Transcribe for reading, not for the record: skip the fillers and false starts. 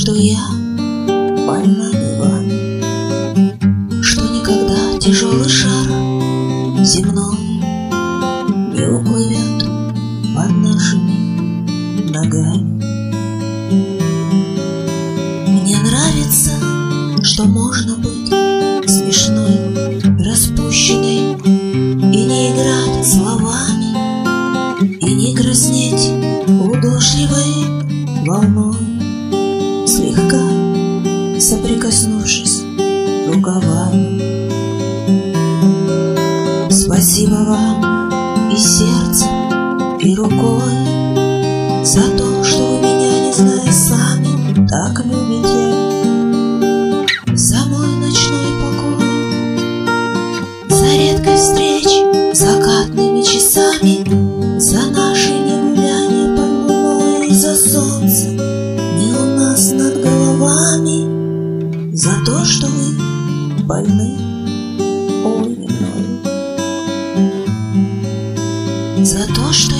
что я больна не вами, что никогда тяжелый шар земной не уплывет под нашими ногами. Мне нравится, что можно быть смешной, распущенной, и не играть словами, и не краснеть удушливой волной, слегка соприкоснувшись рукавами. Спасибо вам и сердцем, и рукой за то, что вы меня, не зная сами, так любите, за мой ночной покой, за редкой встречи закатными часами, за наши негуляния под луной, за солнце не у нас над головами, за то, что вы больны, ой, не мной, за то, что